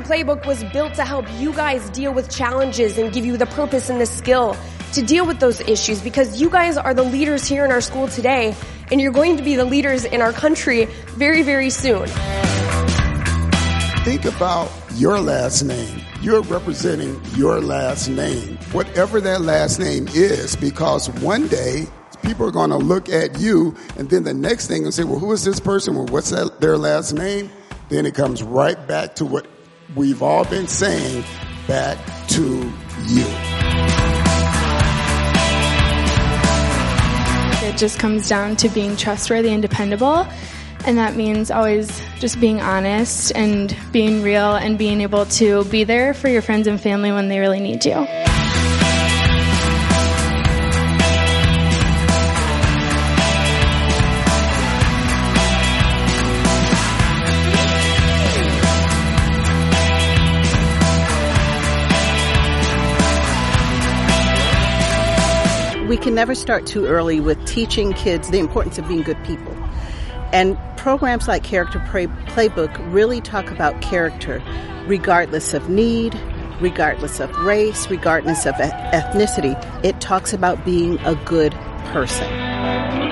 Playbook was built to help you guys deal with challenges and give you the purpose and the skill to deal with those issues, because you guys are the leaders here in our school today, and you're going to be the leaders in our country very, very soon. Think about your last name. You're representing your last name, whatever that last name is, because one day people are going to look at you, and then the next thing and say, well, who is this person? Well, what's their last name? Then it comes right back to what we've all been saying, back to you. It just comes down to being trustworthy and dependable. And that means always just being honest and being real and being able to be there for your friends and family when they really need you. We can never start too early with teaching kids the importance of being good people. And programs like Character Playbook really talk about character, regardless of need, regardless of race, regardless of ethnicity. It talks about being a good person.